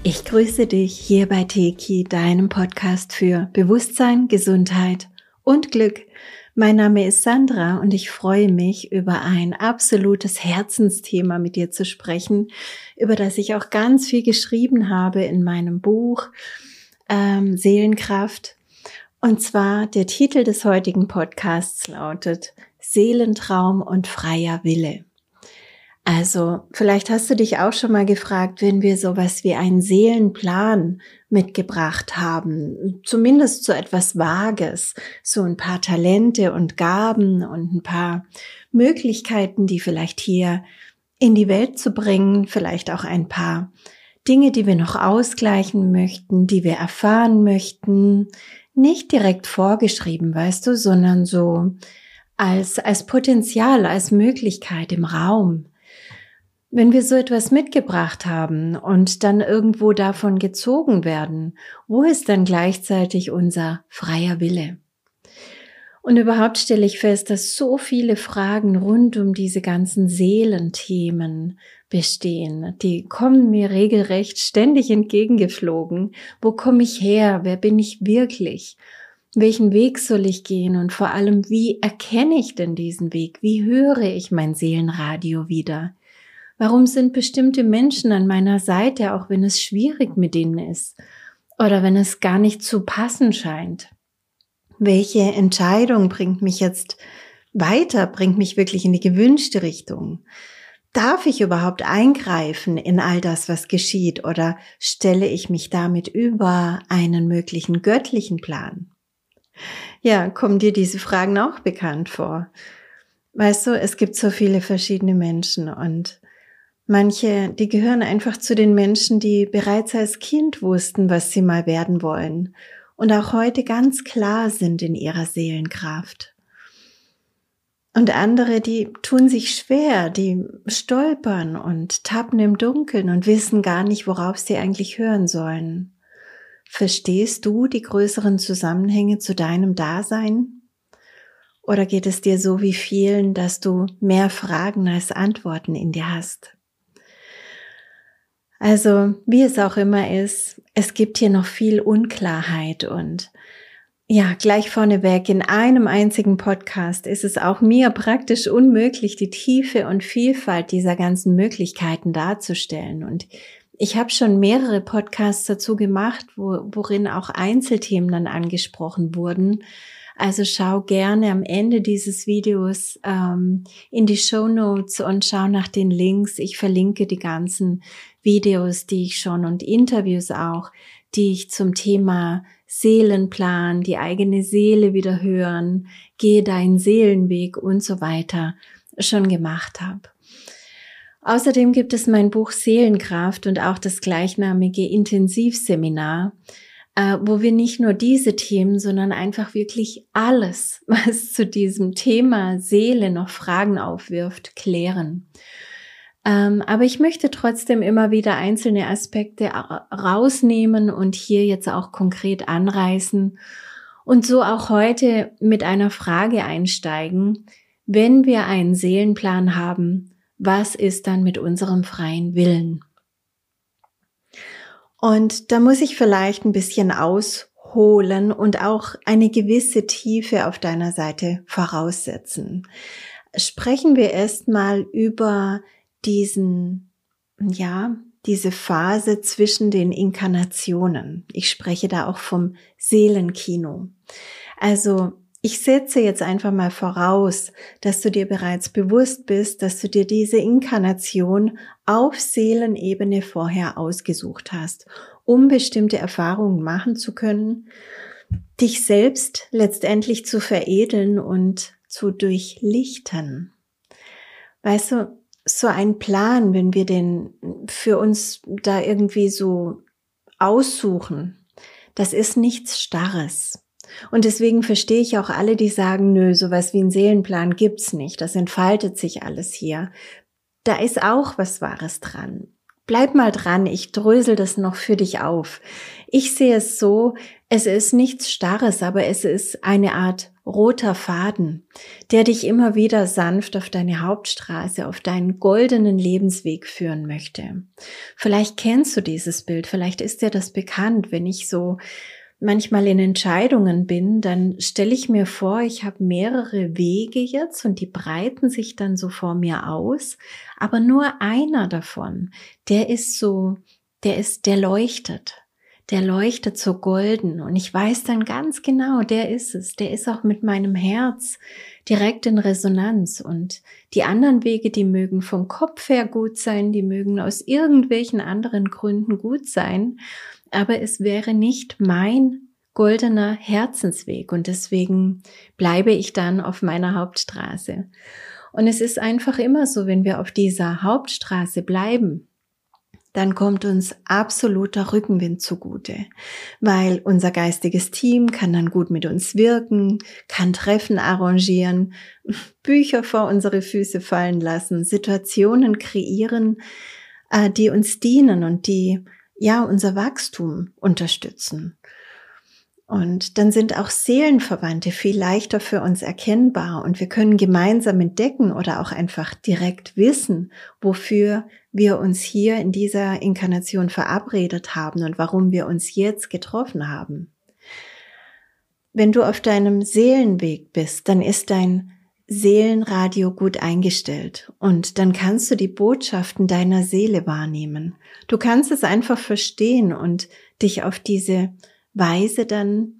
Ich grüße dich hier bei Teki, deinem Podcast für Bewusstsein, Gesundheit und Glück. Mein Name ist Sandra und ich freue mich, über ein absolutes Herzensthema mit dir zu sprechen, über das ich auch ganz viel geschrieben habe in meinem Buch Seelenkraft. Und zwar der Titel des heutigen Podcasts lautet Seelentraum und freier Wille. Also, vielleicht hast du dich auch schon mal gefragt, wenn wir sowas wie einen Seelenplan mitgebracht haben, zumindest so etwas Vages, so ein paar Talente und Gaben und ein paar Möglichkeiten, die vielleicht hier in die Welt zu bringen, vielleicht auch ein paar Dinge, die wir noch ausgleichen möchten, die wir erfahren möchten, nicht direkt vorgeschrieben, weißt du, sondern so als Potenzial, als Möglichkeit im Raum. Wenn wir so etwas mitgebracht haben und dann irgendwo davon gezogen werden, wo ist dann gleichzeitig unser freier Wille? Und überhaupt stelle ich fest, dass so viele Fragen rund um diese ganzen Seelenthemen bestehen. Die kommen mir regelrecht ständig entgegengeflogen. Wo komme ich her? Wer bin ich wirklich? Welchen Weg soll ich gehen? Und vor allem, wie erkenne ich denn diesen Weg? Wie höre ich mein Seelenradio wieder? Warum sind bestimmte Menschen an meiner Seite, auch wenn es schwierig mit ihnen ist oder wenn es gar nicht zu passen scheint? Welche Entscheidung bringt mich jetzt weiter, bringt mich wirklich in die gewünschte Richtung? Darf ich überhaupt eingreifen in all das, was geschieht, oder stelle ich mich damit über einen möglichen göttlichen Plan? Ja, kommen dir diese Fragen auch bekannt vor? Weißt du, es gibt so viele verschiedene Menschen und manche, die gehören einfach zu den Menschen, die bereits als Kind wussten, was sie mal werden wollen und auch heute ganz klar sind in ihrer Seelenkraft. Und andere, die tun sich schwer, die stolpern und tappen im Dunkeln und wissen gar nicht, worauf sie eigentlich hören sollen. Verstehst du die größeren Zusammenhänge zu deinem Dasein? Oder geht es dir so wie vielen, dass du mehr Fragen als Antworten in dir hast? Also, wie es auch immer ist, es gibt hier noch viel Unklarheit und ja, gleich vorneweg, in einem einzigen Podcast ist es auch mir praktisch unmöglich, die Tiefe und Vielfalt dieser ganzen Möglichkeiten darzustellen. Und ich habe schon mehrere Podcasts dazu gemacht, worin auch Einzelthemen dann angesprochen wurden. Also schau gerne am Ende dieses Videos in die Shownotes und schau nach den Links. Ich verlinke die ganzen Videos, die ich schon und Interviews auch, die ich zum Thema Seelenplan, die eigene Seele wieder hören, gehe deinen Seelenweg und so weiter schon gemacht habe. Außerdem gibt es mein Buch Seelenkraft und auch das gleichnamige Intensivseminar, wo wir nicht nur diese Themen, sondern einfach wirklich alles, was zu diesem Thema Seele noch Fragen aufwirft, klären. Aber ich möchte trotzdem immer wieder einzelne Aspekte rausnehmen und hier jetzt auch konkret anreißen und so auch heute mit einer Frage einsteigen: Wenn wir einen Seelenplan haben, was ist dann mit unserem freien Willen? Und da muss ich vielleicht ein bisschen ausholen und auch eine gewisse Tiefe auf deiner Seite voraussetzen. Sprechen wir erstmal über diese Phase zwischen den Inkarnationen. Ich spreche da auch vom Seelenkino. Also ich setze jetzt einfach mal voraus, dass du dir bereits bewusst bist, dass du dir diese Inkarnation auf Seelenebene vorher ausgesucht hast, um bestimmte Erfahrungen machen zu können, dich selbst letztendlich zu veredeln und zu durchlichten. Weißt du, so ein Plan, wenn wir den für uns da irgendwie so aussuchen, das ist nichts Starres. Und deswegen verstehe ich auch alle, die sagen, nö, sowas wie ein Seelenplan gibt's nicht, das entfaltet sich alles hier. Da ist auch was Wahres dran. bleib mal dran, ich drösel das noch für dich auf. Ich sehe es so, es ist nichts Starres, aber es ist eine Art roter Faden, der dich immer wieder sanft auf deine Hauptstraße, auf deinen goldenen Lebensweg führen möchte. Vielleicht kennst du dieses Bild, vielleicht ist dir das bekannt, wenn ich so manchmal in Entscheidungen bin, dann stelle ich mir vor, ich habe mehrere Wege jetzt und die breiten sich dann so vor mir aus, aber nur einer davon, der leuchtet so golden und ich weiß dann ganz genau, der ist es, der ist auch mit meinem Herz direkt in Resonanz und die anderen Wege, die mögen vom Kopf her gut sein, die mögen aus irgendwelchen anderen Gründen gut sein, aber es wäre nicht mein goldener Herzensweg und deswegen bleibe ich dann auf meiner Hauptstraße. Und es ist einfach immer so, wenn wir auf dieser Hauptstraße bleiben, dann kommt uns absoluter Rückenwind zugute, weil unser geistiges Team kann dann gut mit uns wirken, kann Treffen arrangieren, Bücher vor unsere Füße fallen lassen, Situationen kreieren, die uns dienen und die unser Wachstum unterstützen. Und dann sind auch Seelenverwandte viel leichter für uns erkennbar und wir können gemeinsam entdecken oder auch einfach direkt wissen, wofür wir uns hier in dieser Inkarnation verabredet haben und warum wir uns jetzt getroffen haben. Wenn du auf deinem Seelenweg bist, dann ist dein Seelenradio gut eingestellt und dann kannst du die Botschaften deiner Seele wahrnehmen. Du kannst es einfach verstehen und dich auf diese Weise dann,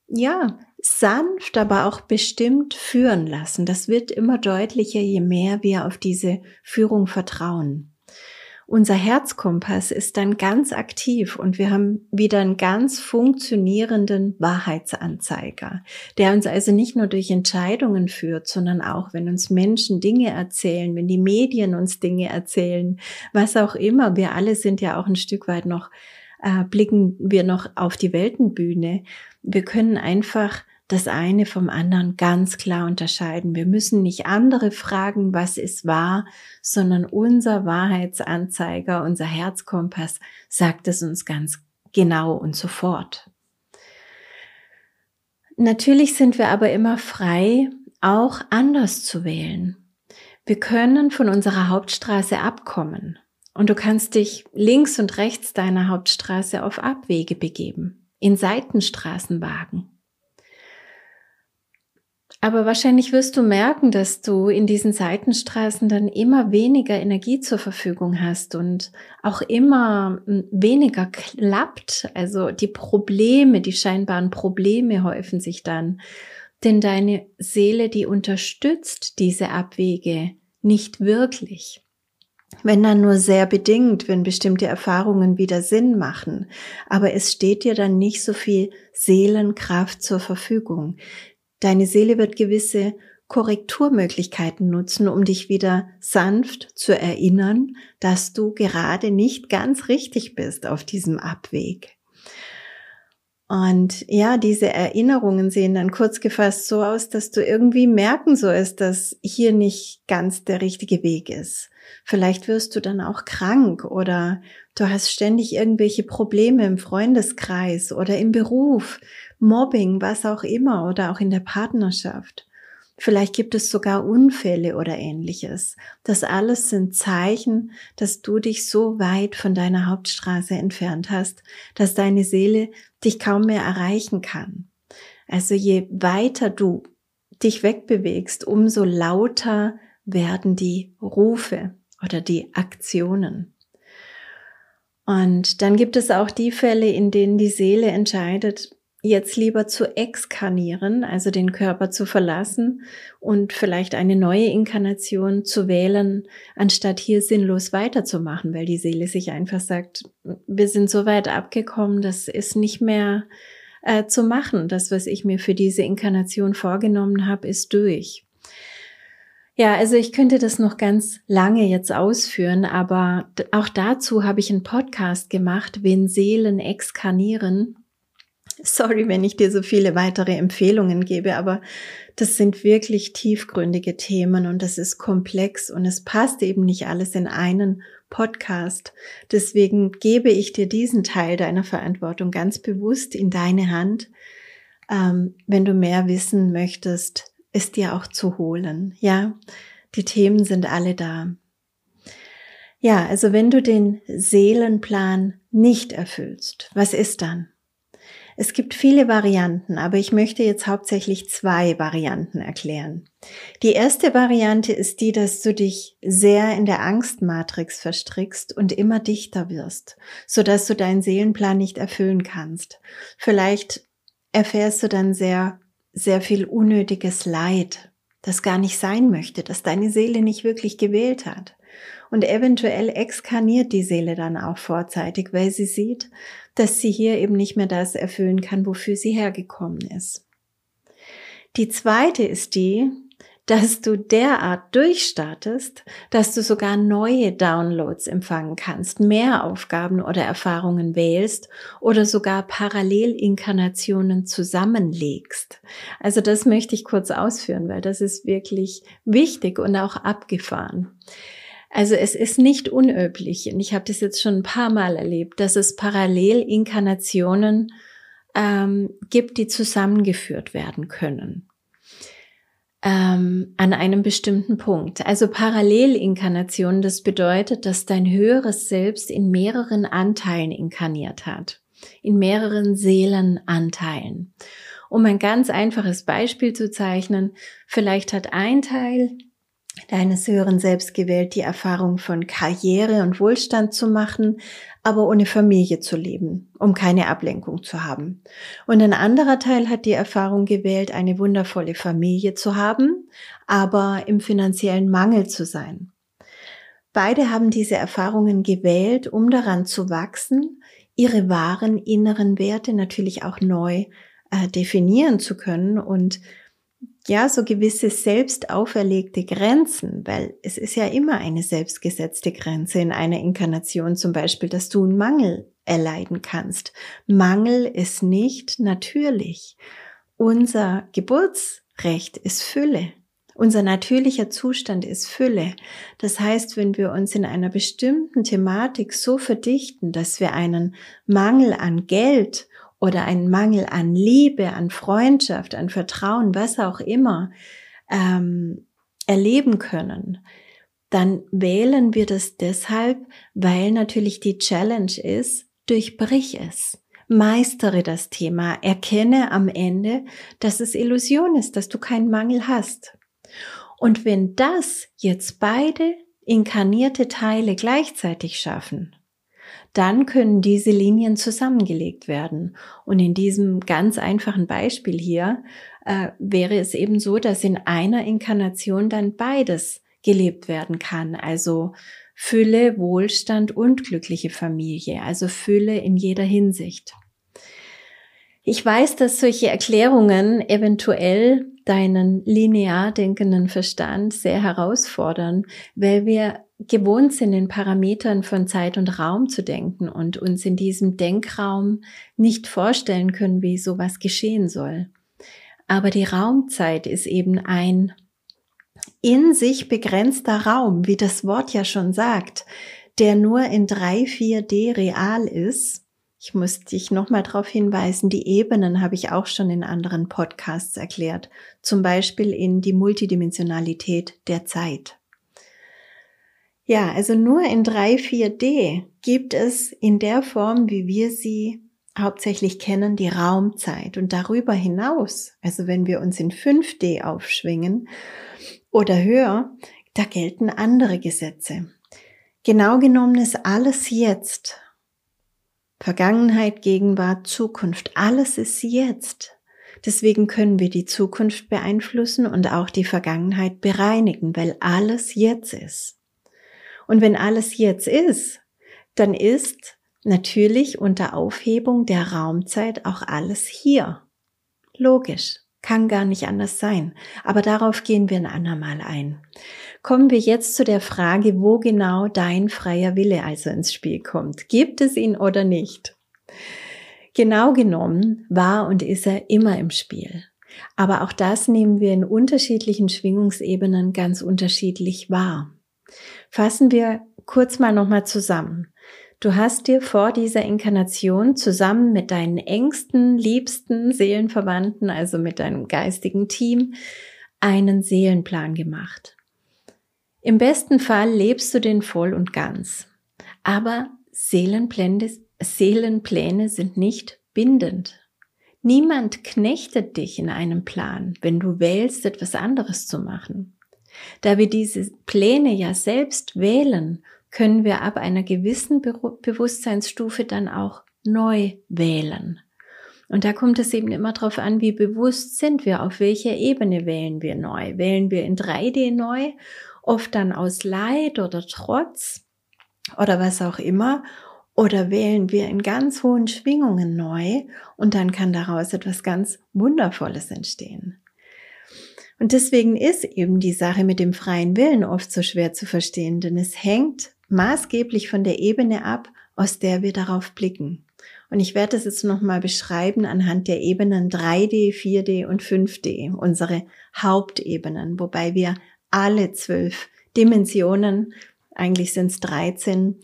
sanft, aber auch bestimmt führen lassen. Das wird immer deutlicher, je mehr wir auf diese Führung vertrauen. Unser Herzkompass ist dann ganz aktiv und wir haben wieder einen ganz funktionierenden Wahrheitsanzeiger, der uns also nicht nur durch Entscheidungen führt, sondern auch, wenn uns Menschen Dinge erzählen, wenn die Medien uns Dinge erzählen, was auch immer. Wir alle sind ja auch ein Stück weit noch, blicken wir noch auf die Weltenbühne. Wir können einfach das eine vom anderen ganz klar unterscheiden. Wir müssen nicht andere fragen, was ist wahr, sondern unser Wahrheitsanzeiger, unser Herzkompass sagt es uns ganz genau und sofort. Natürlich sind wir aber immer frei, auch anders zu wählen. Wir können von unserer Hauptstraße abkommen und du kannst dich links und rechts deiner Hauptstraße auf Abwege begeben, in Seitenstraßen wagen. Aber wahrscheinlich wirst du merken, dass du in diesen Seitenstraßen dann immer weniger Energie zur Verfügung hast und auch immer weniger klappt. Also die scheinbaren Probleme häufen sich dann. Denn deine Seele, die unterstützt diese Abwege nicht wirklich. Wenn dann nur sehr bedingt, wenn bestimmte Erfahrungen wieder Sinn machen. Aber es steht dir dann nicht so viel Seelenkraft zur Verfügung. Deine Seele wird gewisse Korrekturmöglichkeiten nutzen, um dich wieder sanft zu erinnern, dass du gerade nicht ganz richtig bist auf diesem Abweg. Und ja, diese Erinnerungen sehen dann kurz gefasst so aus, dass du irgendwie merken sollst, dass hier nicht ganz der richtige Weg ist. Vielleicht wirst du dann auch krank oder du hast ständig irgendwelche Probleme im Freundeskreis oder im Beruf, Mobbing, was auch immer oder auch in der Partnerschaft. Vielleicht gibt es sogar Unfälle oder Ähnliches. Das alles sind Zeichen, dass du dich so weit von deiner Hauptstraße entfernt hast, dass deine Seele dich kaum mehr erreichen kann. Also je weiter du dich wegbewegst, umso lauter werden die Rufe oder die Aktionen. Und dann gibt es auch die Fälle, in denen die Seele entscheidet, jetzt lieber zu exkarnieren, also den Körper zu verlassen und vielleicht eine neue Inkarnation zu wählen, anstatt hier sinnlos weiterzumachen, weil die Seele sich einfach sagt, wir sind so weit abgekommen, das ist nicht mehr zu machen. Das, was ich mir für diese Inkarnation vorgenommen habe, ist durch. Ja, also ich könnte das noch ganz lange jetzt ausführen, aber auch dazu habe ich einen Podcast gemacht, wenn Seelen exkarnieren. Sorry, wenn ich dir so viele weitere Empfehlungen gebe, aber das sind wirklich tiefgründige Themen und das ist komplex und es passt eben nicht alles in einen Podcast. Deswegen gebe ich dir diesen Teil deiner Verantwortung ganz bewusst in deine Hand, wenn du mehr wissen möchtest, es dir auch zu holen. Ja, die Themen sind alle da. Ja, also wenn du den Seelenplan nicht erfüllst, was ist dann? Es gibt viele Varianten, aber ich möchte jetzt hauptsächlich 2 Varianten erklären. Die erste Variante ist die, dass du dich sehr in der Angstmatrix verstrickst und immer dichter wirst, sodass du deinen Seelenplan nicht erfüllen kannst. Vielleicht erfährst du dann sehr, sehr viel unnötiges Leid, das gar nicht sein möchte, das deine Seele nicht wirklich gewählt hat. Und eventuell exkarniert die Seele dann auch vorzeitig, weil sie sieht, dass sie hier eben nicht mehr das erfüllen kann, wofür sie hergekommen ist. Die zweite ist die, dass du derart durchstartest, dass du sogar neue Downloads empfangen kannst, mehr Aufgaben oder Erfahrungen wählst oder sogar Parallelinkarnationen zusammenlegst. Also das möchte ich kurz ausführen, weil das ist wirklich wichtig und auch abgefahren. Also es ist nicht unüblich, und ich habe das jetzt schon ein paar Mal erlebt, dass es Parallelinkarnationen gibt, die zusammengeführt werden können an einem bestimmten Punkt. Also Parallelinkarnationen, das bedeutet, dass dein höheres Selbst in mehreren Anteilen inkarniert hat, in mehreren Seelenanteilen. Um ein ganz einfaches Beispiel zu zeichnen, vielleicht hat ein Teil deines höheren Selbst gewählt, die Erfahrung von Karriere und Wohlstand zu machen, aber ohne Familie zu leben, um keine Ablenkung zu haben. Und ein anderer Teil hat die Erfahrung gewählt, eine wundervolle Familie zu haben, aber im finanziellen Mangel zu sein. Beide haben diese Erfahrungen gewählt, um daran zu wachsen, ihre wahren inneren Werte natürlich auch neu definieren zu können und ja, so gewisse selbst auferlegte Grenzen, weil es ist ja immer eine selbstgesetzte Grenze in einer Inkarnation, zum Beispiel, dass du einen Mangel erleiden kannst. Mangel ist nicht natürlich. Unser Geburtsrecht ist Fülle. Unser natürlicher Zustand ist Fülle. Das heißt, wenn wir uns in einer bestimmten Thematik so verdichten, dass wir einen Mangel an Geld oder einen Mangel an Liebe, an Freundschaft, an Vertrauen, was auch immer, erleben können, dann wählen wir das deshalb, weil natürlich die Challenge ist, durchbrich es. Meistere das Thema, erkenne am Ende, dass es Illusion ist, dass du keinen Mangel hast. Und wenn das jetzt beide inkarnierte Teile gleichzeitig schaffen, dann können diese Linien zusammengelegt werden. Und in diesem ganz einfachen Beispiel hier wäre es eben so, dass in einer Inkarnation dann beides gelebt werden kann. Also Fülle, Wohlstand und glückliche Familie. Also Fülle in jeder Hinsicht. Ich weiß, dass solche Erklärungen eventuell deinen linear denkenden Verstand sehr herausfordern, weil wir gewohnt sind, in Parametern von Zeit und Raum zu denken und uns in diesem Denkraum nicht vorstellen können, wie sowas geschehen soll. Aber die Raumzeit ist eben ein in sich begrenzter Raum, wie das Wort ja schon sagt, der nur in 3-4D real ist. Ich muss dich nochmal darauf hinweisen, die Ebenen habe ich auch schon in anderen Podcasts erklärt, zum Beispiel in die Multidimensionalität der Zeit. Ja, also nur in 3-4D gibt es in der Form, wie wir sie hauptsächlich kennen, die Raumzeit. Und darüber hinaus, also wenn wir uns in 5D aufschwingen oder höher, da gelten andere Gesetze. Genau genommen ist alles jetzt. Vergangenheit, Gegenwart, Zukunft, alles ist jetzt. Deswegen können wir die Zukunft beeinflussen und auch die Vergangenheit bereinigen, weil alles jetzt ist. Und wenn alles jetzt ist, dann ist natürlich unter Aufhebung der Raumzeit auch alles hier. Logisch, kann gar nicht anders sein. Aber darauf gehen wir ein andermal ein. Kommen wir jetzt zu der Frage, wo genau dein freier Wille also ins Spiel kommt. Gibt es ihn oder nicht? Genau genommen war und ist er immer im Spiel. Aber auch das nehmen wir in unterschiedlichen Schwingungsebenen ganz unterschiedlich wahr. Fassen wir kurz mal nochmal zusammen. Du hast dir vor dieser Inkarnation zusammen mit deinen engsten, liebsten Seelenverwandten, also mit deinem geistigen Team, einen Seelenplan gemacht. Im besten Fall lebst du den voll und ganz. Aber Seelenpläne sind nicht bindend. Niemand knechtet dich in einem Plan, wenn du wählst, etwas anderes zu machen. Da wir diese Pläne ja selbst wählen, können wir ab einer gewissen Bewusstseinsstufe dann auch neu wählen. Und da kommt es eben immer darauf an, wie bewusst sind wir, auf welcher Ebene wählen wir neu. Wählen wir in 3D neu, oft dann aus Leid oder Trotz oder was auch immer, oder wählen wir in ganz hohen Schwingungen neu und dann kann daraus etwas ganz Wundervolles entstehen. Und deswegen ist eben die Sache mit dem freien Willen oft so schwer zu verstehen, denn es hängt maßgeblich von der Ebene ab, aus der wir darauf blicken. Und ich werde das jetzt nochmal beschreiben anhand der Ebenen 3D, 4D und 5D, unsere Hauptebenen, wobei wir alle 12 Dimensionen, eigentlich sind es 13,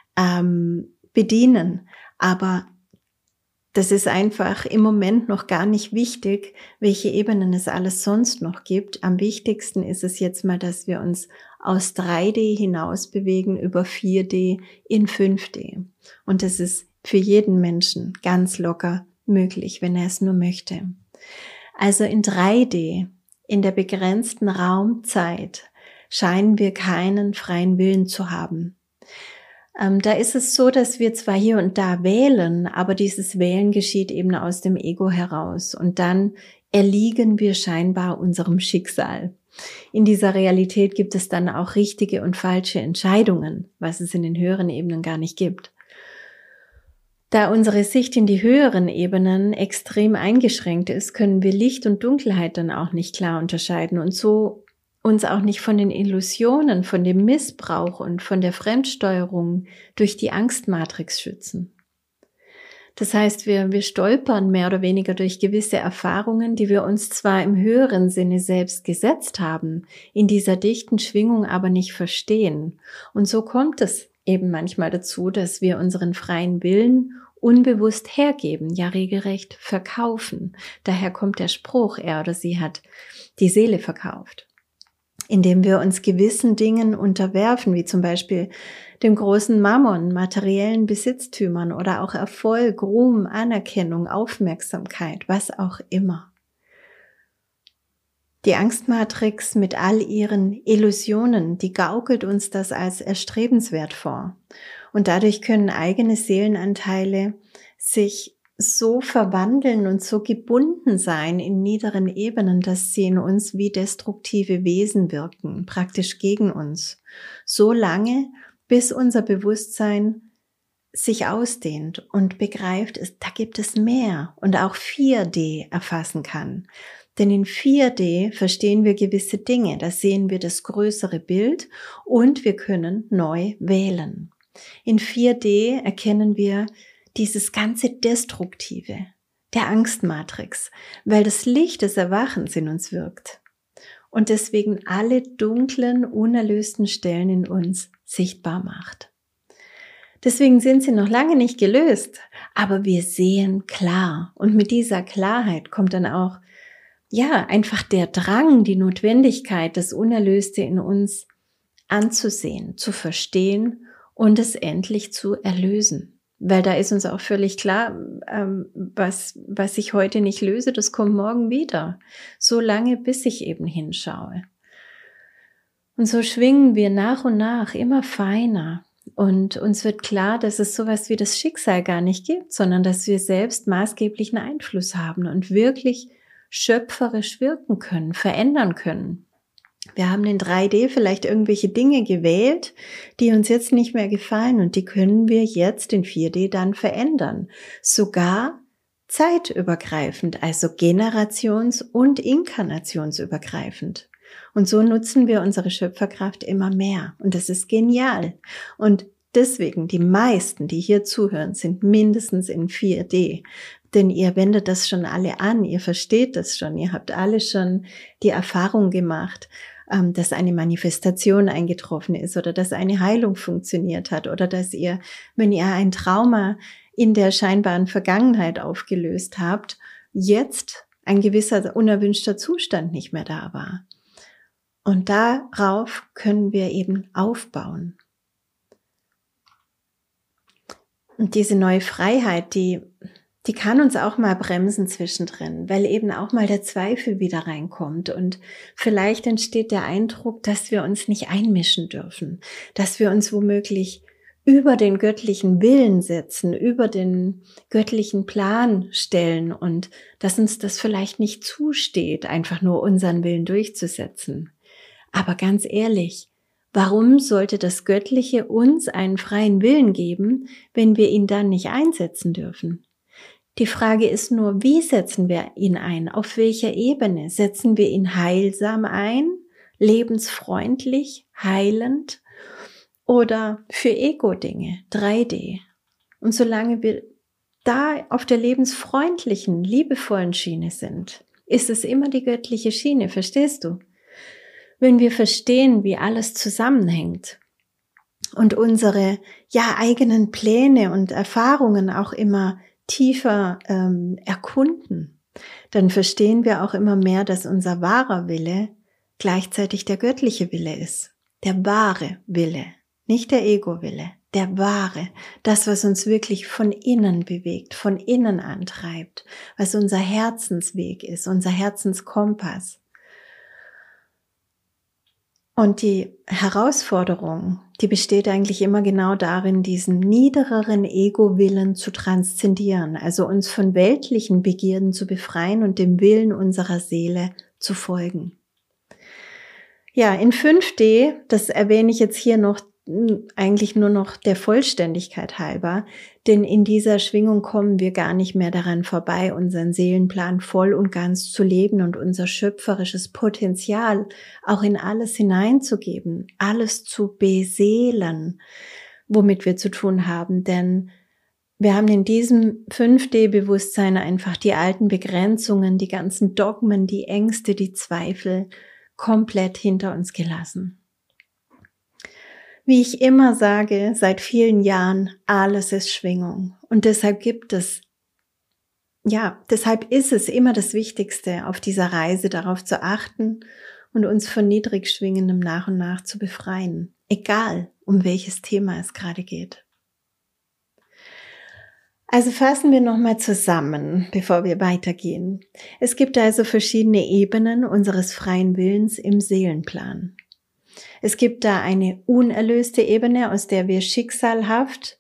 bedienen. Aber das ist einfach im Moment noch gar nicht wichtig, welche Ebenen es alles sonst noch gibt. Am wichtigsten ist es jetzt mal, dass wir uns aus 3D hinaus bewegen über 4D in 5D. Und das ist für jeden Menschen ganz locker möglich, wenn er es nur möchte. Also in 3D, in der begrenzten Raumzeit, scheinen wir keinen freien Willen zu haben. Da ist es so, dass wir zwar hier und da wählen, aber dieses Wählen geschieht eben aus dem Ego heraus und dann erliegen wir scheinbar unserem Schicksal. In dieser Realität gibt es dann auch richtige und falsche Entscheidungen, was es in den höheren Ebenen gar nicht gibt. Da unsere Sicht in die höheren Ebenen extrem eingeschränkt ist, können wir Licht und Dunkelheit dann auch nicht klar unterscheiden und so uns auch nicht von den Illusionen, von dem Missbrauch und von der Fremdsteuerung durch die Angstmatrix schützen. Das heißt, wir stolpern mehr oder weniger durch gewisse Erfahrungen, die wir uns zwar im höheren Sinne selbst gesetzt haben, in dieser dichten Schwingung aber nicht verstehen. Und so kommt es eben manchmal dazu, dass wir unseren freien Willen unbewusst hergeben, ja regelrecht verkaufen. Daher kommt der Spruch, er oder sie hat die Seele verkauft. Indem wir uns gewissen Dingen unterwerfen, wie zum Beispiel dem großen Mammon, materiellen Besitztümern oder auch Erfolg, Ruhm, Anerkennung, Aufmerksamkeit, was auch immer. Die Angstmatrix mit all ihren Illusionen, die gaukelt uns das als erstrebenswert vor. Und dadurch können eigene Seelenanteile sich so verwandeln und so gebunden sein in niederen Ebenen, dass sie in uns wie destruktive Wesen wirken, praktisch gegen uns. So lange, bis unser Bewusstsein sich ausdehnt und begreift, da gibt es mehr und auch 4D erfassen kann. Denn in 4D verstehen wir gewisse Dinge, da sehen wir das größere Bild und wir können neu wählen. In 4D erkennen wir dieses ganze Destruktive, der Angstmatrix, weil das Licht des Erwachens in uns wirkt und deswegen alle dunklen, unerlösten Stellen in uns sichtbar macht. Deswegen sind sie noch lange nicht gelöst, aber wir sehen klar und mit dieser Klarheit kommt dann auch, einfach der Drang, die Notwendigkeit, das Unerlöste in uns anzusehen, zu verstehen und es endlich zu erlösen. Weil da ist uns auch völlig klar, was ich heute nicht löse, das kommt morgen wieder. So lange, bis ich eben hinschaue. Und so schwingen wir nach und nach immer feiner. Und uns wird klar, dass es sowas wie das Schicksal gar nicht gibt, sondern dass wir selbst maßgeblichen Einfluss haben und wirklich schöpferisch wirken können, verändern können. Wir haben in 3D vielleicht irgendwelche Dinge gewählt, die uns jetzt nicht mehr gefallen und die können wir jetzt in 4D dann verändern. Sogar zeitübergreifend, also generations- und inkarnationsübergreifend. Und so nutzen wir unsere Schöpferkraft immer mehr. Und das ist genial. Und deswegen, die meisten, die hier zuhören, sind mindestens in 4D. Denn ihr wendet das schon alle an, ihr versteht das schon, ihr habt alle schon die Erfahrung gemacht. dass eine Manifestation eingetroffen ist oder dass eine Heilung funktioniert hat oder dass ihr, wenn ihr ein Trauma in der scheinbaren Vergangenheit aufgelöst habt, jetzt ein gewisser unerwünschter Zustand nicht mehr da war. Und darauf können wir eben aufbauen. Und diese neue Freiheit, die kann uns auch mal bremsen zwischendrin, weil eben auch mal der Zweifel wieder reinkommt und vielleicht entsteht der Eindruck, dass wir uns nicht einmischen dürfen, dass wir uns womöglich über den göttlichen Willen setzen, über den göttlichen Plan stellen und dass uns das vielleicht nicht zusteht, einfach nur unseren Willen durchzusetzen. Aber ganz ehrlich, warum sollte das Göttliche uns einen freien Willen geben, wenn wir ihn dann nicht einsetzen dürfen? Die Frage ist nur, wie setzen wir ihn ein? Auf welcher Ebene? Setzen wir ihn heilsam ein, lebensfreundlich, heilend oder für Ego-Dinge, 3D? Und solange wir da auf der lebensfreundlichen, liebevollen Schiene sind, ist es immer die göttliche Schiene, verstehst du? Wenn wir verstehen, wie alles zusammenhängt und unsere eigenen Pläne und Erfahrungen auch immer tiefer erkunden, dann verstehen wir auch immer mehr, dass unser wahrer Wille gleichzeitig der göttliche Wille ist. Der wahre Wille, nicht der Ego-Wille, der wahre, das, was uns wirklich von innen bewegt, von innen antreibt, was unser Herzensweg ist, unser Herzenskompass. Und die Herausforderung, die besteht eigentlich immer genau darin, diesen niedereren Ego-Willen zu transzendieren, also uns von weltlichen Begierden zu befreien und dem Willen unserer Seele zu folgen. Ja, in 5D, das erwähne ich jetzt hier noch eigentlich nur noch der Vollständigkeit halber, denn in dieser Schwingung kommen wir gar nicht mehr daran vorbei, unseren Seelenplan voll und ganz zu leben und unser schöpferisches Potenzial auch in alles hineinzugeben, alles zu beseelen, womit wir zu tun haben, denn wir haben in diesem 5D-Bewusstsein einfach die alten Begrenzungen, die ganzen Dogmen, die Ängste, die Zweifel komplett hinter uns gelassen. Wie ich immer sage, seit vielen Jahren, alles ist Schwingung. Und deshalb deshalb ist es immer das Wichtigste, auf dieser Reise darauf zu achten und uns von niedrig schwingendem nach und nach zu befreien. Egal, um welches Thema es gerade geht. Also fassen wir nochmal zusammen, bevor wir weitergehen. Es gibt also verschiedene Ebenen unseres freien Willens im Seelenplan. Es gibt da eine unerlöste Ebene, aus der wir schicksalhaft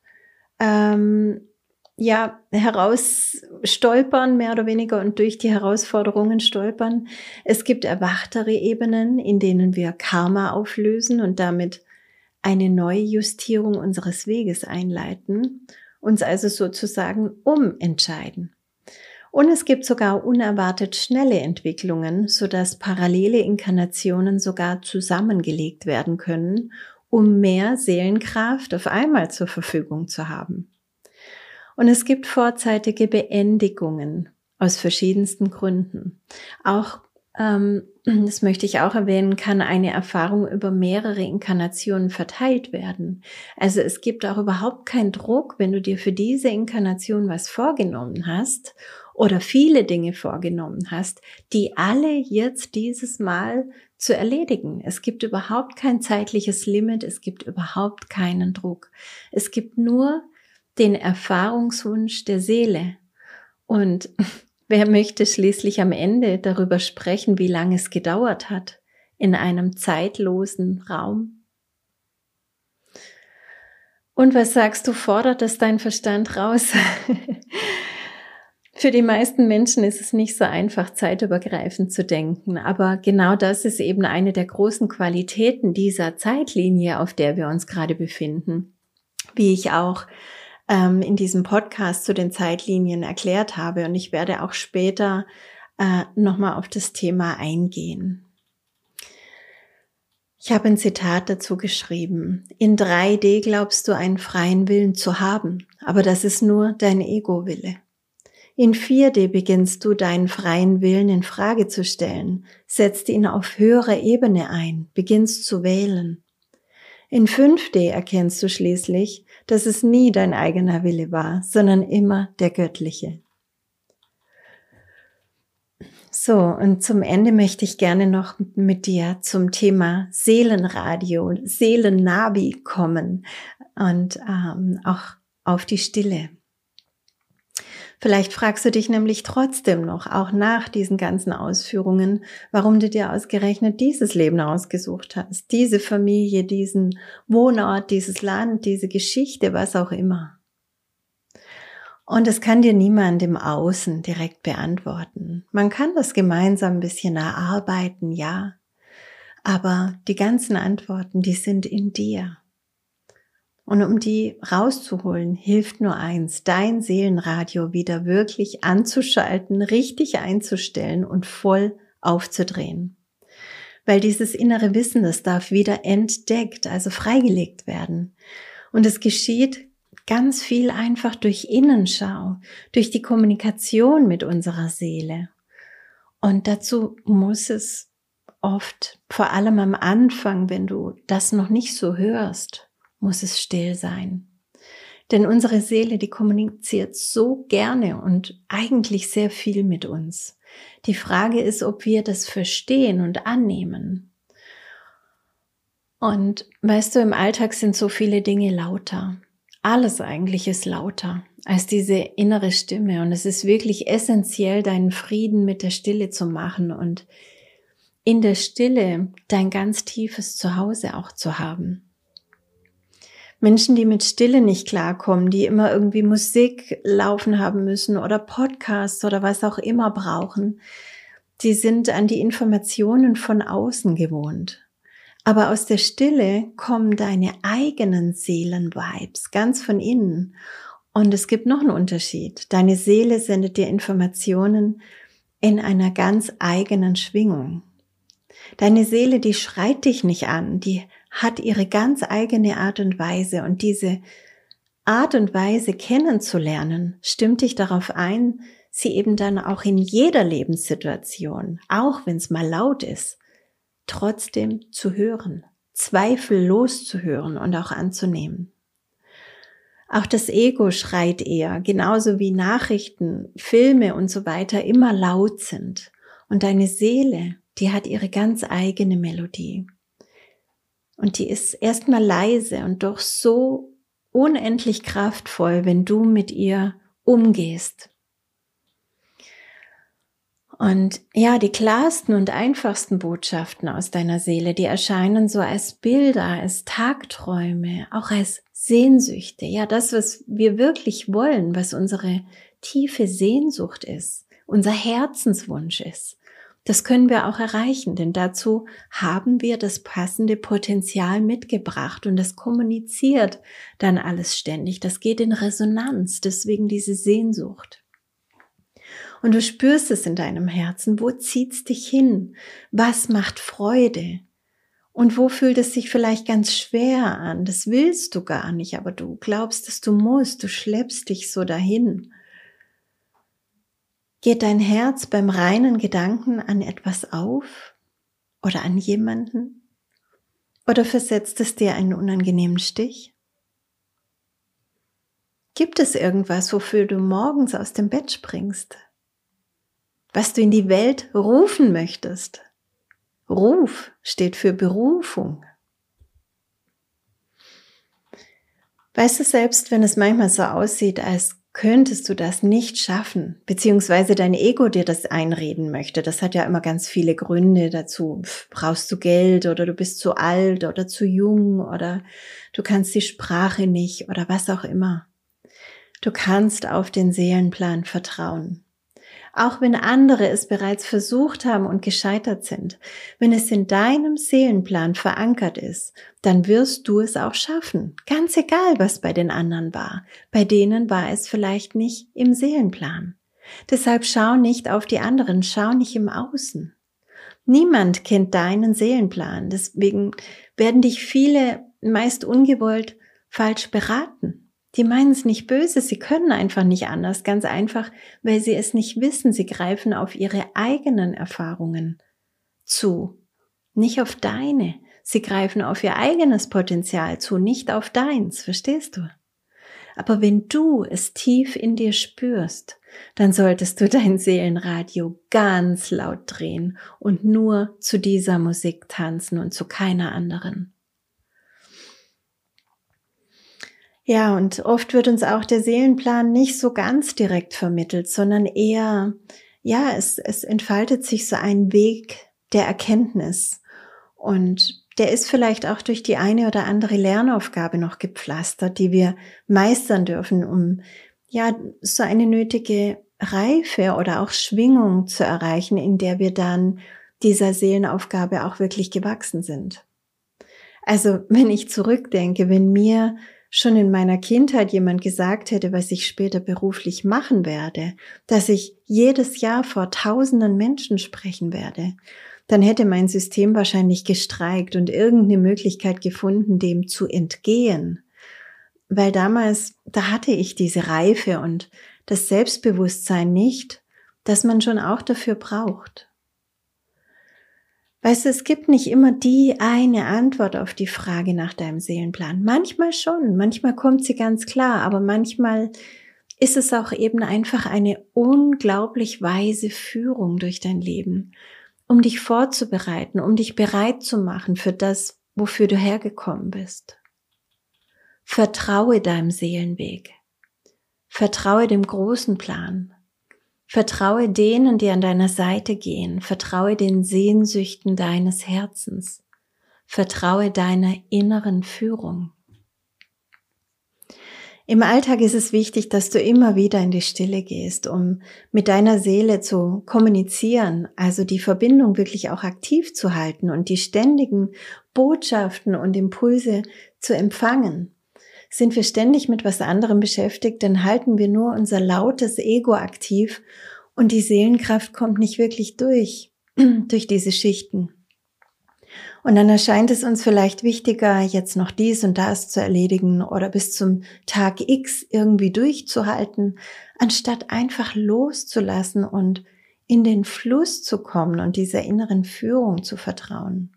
herausstolpern, mehr oder weniger, und durch die Herausforderungen stolpern. Es gibt erwachtere Ebenen, in denen wir Karma auflösen und damit eine Neujustierung unseres Weges einleiten, uns also sozusagen umentscheiden. Und es gibt sogar unerwartet schnelle Entwicklungen, sodass parallele Inkarnationen sogar zusammengelegt werden können, um mehr Seelenkraft auf einmal zur Verfügung zu haben. Und es gibt vorzeitige Beendigungen aus verschiedensten Gründen. Auch, das möchte ich auch erwähnen, kann eine Erfahrung über mehrere Inkarnationen verteilt werden. Also es gibt auch überhaupt keinen Druck, wenn du dir für diese Inkarnation was vorgenommen hast oder viele Dinge vorgenommen hast, die alle jetzt dieses Mal zu erledigen. Es gibt überhaupt kein zeitliches Limit, es gibt überhaupt keinen Druck. Es gibt nur den Erfahrungswunsch der Seele. Und wer möchte schließlich am Ende darüber sprechen, wie lange es gedauert hat, in einem zeitlosen Raum? Und was sagst du, fordert das dein Verstand raus? Für die meisten Menschen ist es nicht so einfach, zeitübergreifend zu denken, aber genau das ist eben eine der großen Qualitäten dieser Zeitlinie, auf der wir uns gerade befinden. Wie ich auch in diesem Podcast zu den Zeitlinien erklärt habe, und ich werde auch später nochmal auf das Thema eingehen. Ich habe ein Zitat dazu geschrieben: In 3D glaubst du einen freien Willen zu haben, aber das ist nur dein Ego-Wille. In 4D beginnst du deinen freien Willen in Frage zu stellen, setzt ihn auf höherer Ebene ein, beginnst zu wählen. In 5D erkennst du schließlich, dass es nie dein eigener Wille war, sondern immer der göttliche. So, und zum Ende möchte ich gerne noch mit dir zum Thema Seelenradio, Seelennavi kommen und auch auf die Stille. Vielleicht fragst du dich nämlich trotzdem noch, auch nach diesen ganzen Ausführungen, warum du dir ausgerechnet dieses Leben ausgesucht hast, diese Familie, diesen Wohnort, dieses Land, diese Geschichte, was auch immer. Und es kann dir niemand im Außen direkt beantworten. Man kann das gemeinsam ein bisschen erarbeiten, ja, aber die ganzen Antworten, die sind in dir. Und um die rauszuholen, hilft nur eins, dein Seelenradio wieder wirklich anzuschalten, richtig einzustellen und voll aufzudrehen. Weil dieses innere Wissen, das darf wieder entdeckt, also freigelegt werden. Und es geschieht ganz viel einfach durch Innenschau, durch die Kommunikation mit unserer Seele. Und dazu muss es oft, vor allem am Anfang, wenn du das noch nicht so hörst, muss es still sein. Denn unsere Seele, die kommuniziert so gerne und eigentlich sehr viel mit uns. Die Frage ist, ob wir das verstehen und annehmen. Und weißt du, im Alltag sind so viele Dinge lauter. Alles eigentlich ist lauter als diese innere Stimme. Und es ist wirklich essentiell, deinen Frieden mit der Stille zu machen und in der Stille dein ganz tiefes Zuhause auch zu haben. Menschen, die mit Stille nicht klarkommen, die immer irgendwie Musik laufen haben müssen oder Podcasts oder was auch immer brauchen, die sind an die Informationen von außen gewohnt. Aber aus der Stille kommen deine eigenen Seelenvibes, ganz von innen. Und es gibt noch einen Unterschied. Deine Seele sendet dir Informationen in einer ganz eigenen Schwingung. Deine Seele, die schreit dich nicht an, die hat ihre ganz eigene Art und Weise. Und diese Art und Weise kennenzulernen, stimmt dich darauf ein, sie eben dann auch in jeder Lebenssituation, auch wenn es mal laut ist, trotzdem zu hören, zweifellos zu hören und auch anzunehmen. Auch das Ego schreit eher, genauso wie Nachrichten, Filme und so weiter immer laut sind. Und deine Seele, die hat ihre ganz eigene Melodie. Und die ist erstmal leise und doch so unendlich kraftvoll, wenn du mit ihr umgehst. Und ja, die klarsten und einfachsten Botschaften aus deiner Seele, die erscheinen so als Bilder, als Tagträume, auch als Sehnsüchte. Ja, das, was wir wirklich wollen, was unsere tiefe Sehnsucht ist, unser Herzenswunsch ist. Das können wir auch erreichen, denn dazu haben wir das passende Potenzial mitgebracht und das kommuniziert dann alles ständig. Das geht in Resonanz, deswegen diese Sehnsucht. Und du spürst es in deinem Herzen, wo zieht's dich hin? Was macht Freude? Und wo fühlt es sich vielleicht ganz schwer an? Das willst du gar nicht, aber du glaubst, dass du musst, du schleppst dich so dahin. Geht dein Herz beim reinen Gedanken an etwas auf oder an jemanden? Oder versetzt es dir einen unangenehmen Stich? Gibt es irgendwas, wofür du morgens aus dem Bett springst? Was du in die Welt rufen möchtest? Ruf steht für Berufung. Weißt du, selbst wenn es manchmal so aussieht, als könntest du das nicht schaffen, beziehungsweise dein Ego dir das einreden möchte. Das hat ja immer ganz viele Gründe dazu. Brauchst du Geld oder du bist zu alt oder zu jung oder du kannst die Sprache nicht oder was auch immer. Du kannst auf den Seelenplan vertrauen. Auch wenn andere es bereits versucht haben und gescheitert sind, wenn es in deinem Seelenplan verankert ist, dann wirst du es auch schaffen. Ganz egal, was bei den anderen war. Bei denen war es vielleicht nicht im Seelenplan. Deshalb schau nicht auf die anderen, schau nicht im Außen. Niemand kennt deinen Seelenplan, deswegen werden dich viele meist ungewollt falsch beraten. Die meinen es nicht böse, sie können einfach nicht anders, ganz einfach, weil sie es nicht wissen. Sie greifen auf ihre eigenen Erfahrungen zu, nicht auf deine. Sie greifen auf ihr eigenes Potenzial zu, nicht auf deins, verstehst du? Aber wenn du es tief in dir spürst, dann solltest du dein Seelenradio ganz laut drehen und nur zu dieser Musik tanzen und zu keiner anderen. Ja, und oft wird uns auch der Seelenplan nicht so ganz direkt vermittelt, sondern eher, ja, es entfaltet sich so ein Weg der Erkenntnis. Und der ist vielleicht auch durch die eine oder andere Lernaufgabe noch gepflastert, die wir meistern dürfen, um ja so eine nötige Reife oder auch Schwingung zu erreichen, in der wir dann dieser Seelenaufgabe auch wirklich gewachsen sind. Also wenn ich zurückdenke, wenn mir schon in meiner Kindheit jemand gesagt hätte, was ich später beruflich machen werde, dass ich jedes Jahr vor tausenden Menschen sprechen werde, dann hätte mein System wahrscheinlich gestreikt und irgendeine Möglichkeit gefunden, dem zu entgehen. Weil damals, da hatte ich diese Reife und das Selbstbewusstsein nicht, das man schon auch dafür braucht. Weißt du, es gibt nicht immer die eine Antwort auf die Frage nach deinem Seelenplan. Manchmal schon, manchmal kommt sie ganz klar, aber manchmal ist es auch eben einfach eine unglaublich weise Führung durch dein Leben, um dich vorzubereiten, um dich bereit zu machen für das, wofür du hergekommen bist. Vertraue deinem Seelenweg. Vertraue dem großen Plan. Vertraue denen, die an deiner Seite gehen. Vertraue den Sehnsüchten deines Herzens. Vertraue deiner inneren Führung. Im Alltag ist es wichtig, dass du immer wieder in die Stille gehst, um mit deiner Seele zu kommunizieren, also die Verbindung wirklich auch aktiv zu halten und die ständigen Botschaften und Impulse zu empfangen. Sind wir ständig mit was anderem beschäftigt, dann halten wir nur unser lautes Ego aktiv und die Seelenkraft kommt nicht wirklich durch diese Schichten. Und dann erscheint es uns vielleicht wichtiger, jetzt noch dies und das zu erledigen oder bis zum Tag X irgendwie durchzuhalten, anstatt einfach loszulassen und in den Fluss zu kommen und dieser inneren Führung zu vertrauen.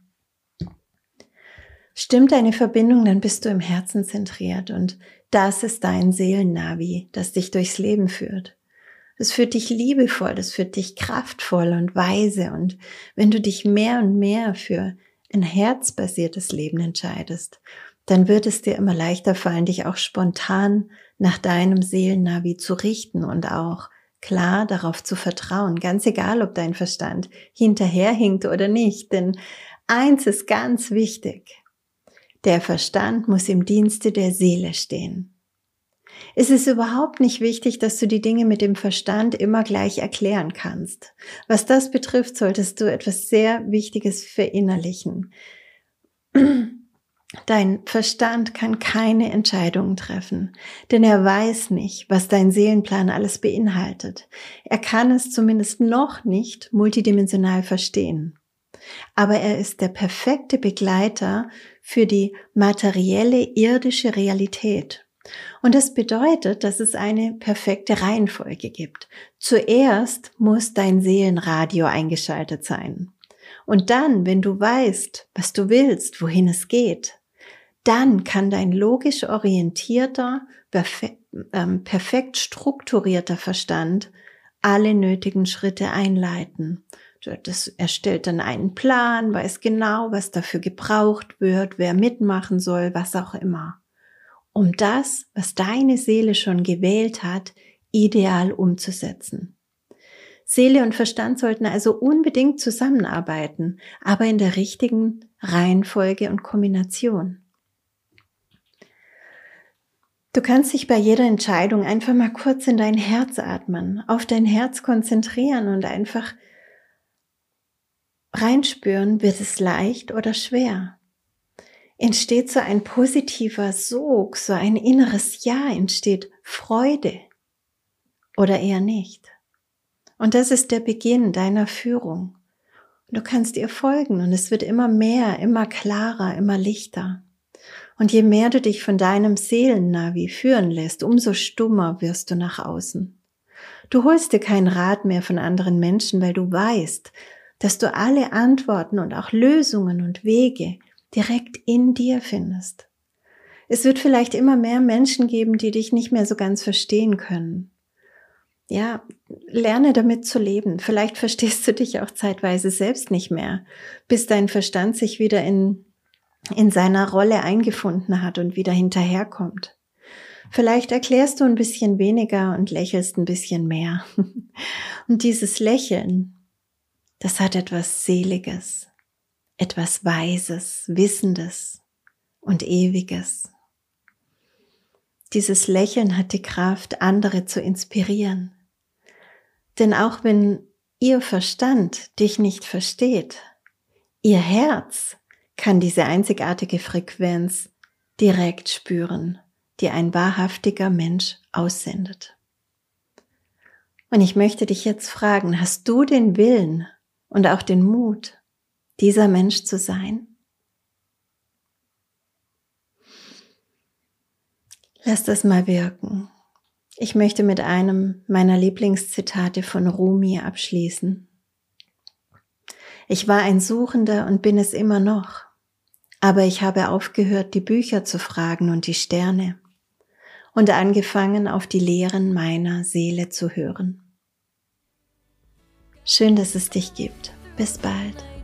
Stimmt deine Verbindung, dann bist du im Herzen zentriert und das ist dein Seelennavi, das dich durchs Leben führt. Das führt dich liebevoll, das führt dich kraftvoll und weise und wenn du dich mehr und mehr für ein herzbasiertes Leben entscheidest, dann wird es dir immer leichter fallen, dich auch spontan nach deinem Seelennavi zu richten und auch klar darauf zu vertrauen, ganz egal, ob dein Verstand hinterherhinkt oder nicht, denn eins ist ganz wichtig. Der Verstand muss im Dienste der Seele stehen. Es ist überhaupt nicht wichtig, dass du die Dinge mit dem Verstand immer gleich erklären kannst. Was das betrifft, solltest du etwas sehr Wichtiges verinnerlichen. Dein Verstand kann keine Entscheidungen treffen, denn er weiß nicht, was dein Seelenplan alles beinhaltet. Er kann es zumindest noch nicht multidimensional verstehen. Aber er ist der perfekte Begleiter für die materielle irdische Realität. Und das bedeutet, dass es eine perfekte Reihenfolge gibt. Zuerst muss dein Seelenradio eingeschaltet sein. Und dann, wenn du weißt, was du willst, wohin es geht, dann kann dein logisch orientierter, perfekt strukturierter Verstand alle nötigen Schritte einleiten. Das erstellt dann einen Plan, weiß genau, was dafür gebraucht wird, wer mitmachen soll, was auch immer. Um das, was deine Seele schon gewählt hat, ideal umzusetzen. Seele und Verstand sollten also unbedingt zusammenarbeiten, aber in der richtigen Reihenfolge und Kombination. Du kannst dich bei jeder Entscheidung einfach mal kurz in dein Herz atmen, auf dein Herz konzentrieren und einfach reinspüren, wird es leicht oder schwer? Entsteht so ein positiver Sog, so ein inneres Ja, entsteht Freude oder eher nicht? Und das ist der Beginn deiner Führung. Du kannst ihr folgen und es wird immer mehr, immer klarer, immer lichter. Und je mehr du dich von deinem Seelennavi führen lässt, umso stummer wirst du nach außen. Du holst dir keinen Rat mehr von anderen Menschen, weil du weißt, dass du alle Antworten und auch Lösungen und Wege direkt in dir findest. Es wird vielleicht immer mehr Menschen geben, die dich nicht mehr so ganz verstehen können. Ja, lerne damit zu leben. Vielleicht verstehst du dich auch zeitweise selbst nicht mehr, bis dein Verstand sich wieder in seiner Rolle eingefunden hat und wieder hinterherkommt. Vielleicht erklärst du ein bisschen weniger und lächelst ein bisschen mehr. Und dieses Lächeln, das hat etwas Seliges, etwas Weises, Wissendes und Ewiges. Dieses Lächeln hat die Kraft, andere zu inspirieren. Denn auch wenn ihr Verstand dich nicht versteht, ihr Herz kann diese einzigartige Frequenz direkt spüren, die ein wahrhaftiger Mensch aussendet. Und ich möchte dich jetzt fragen, hast du den Willen und auch den Mut, dieser Mensch zu sein? Lass das mal wirken. Ich möchte mit einem meiner Lieblingszitate von Rumi abschließen. Ich war ein Suchender und bin es immer noch, aber ich habe aufgehört, die Bücher zu fragen und die Sterne und angefangen, auf die Lehren meiner Seele zu hören. Schön, dass es dich gibt. Bis bald.